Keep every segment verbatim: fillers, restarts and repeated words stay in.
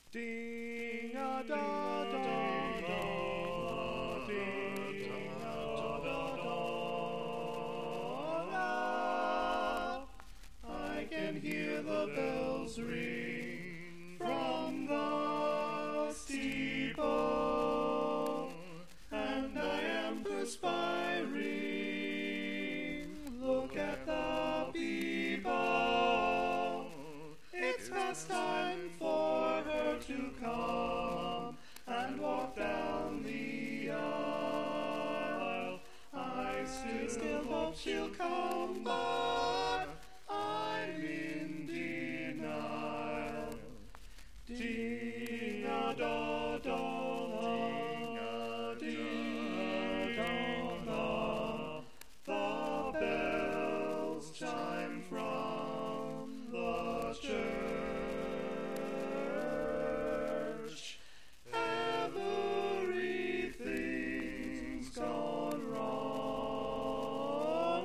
Ding a da da da, ding a da da da. I can hear the bells ring from the steeple, and I am perspiring. Look at the people. It's past time for her to come and walk down the aisle. I still, still hope she'll come, but I'm in denial. Ding a da da, ding a da, the bells chime from the church. Everything's gone wrong.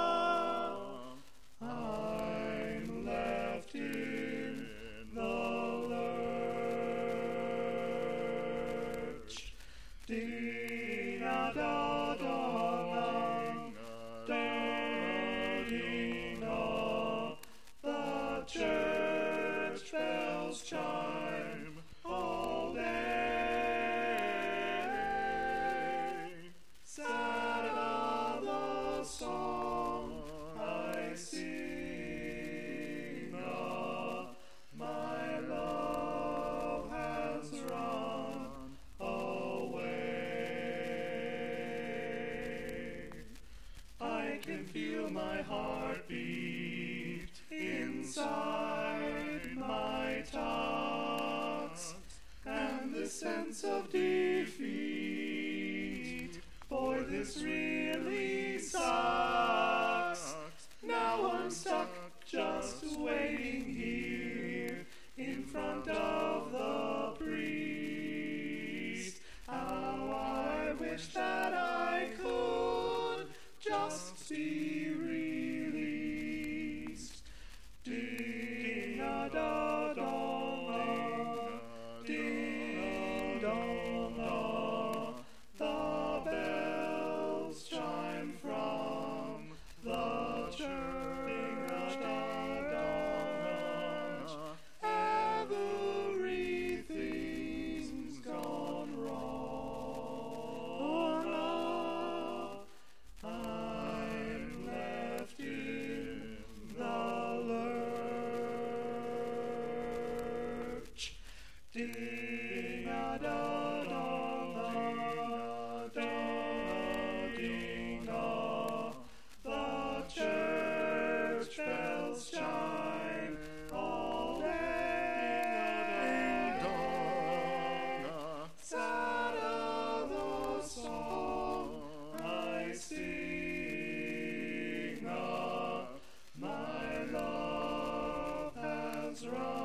I'm left in the lurch. Ding a da da, da ding a. The church bells chime all day. Sad are the song I sing of. My love has run away. I can feel my heart beat inside my tucks, and the sense of defeat, for this really sucks. Now I'm stuck just waiting here in front of the priest. How I wish that I could just be released. Ding a da da, ding dong da. The bells chime from the church. Everything's gone wrong. I'm left in the lurch. Ding a da da, da ding a. The church bells chime all day. Sad are the song I sing of. My love has run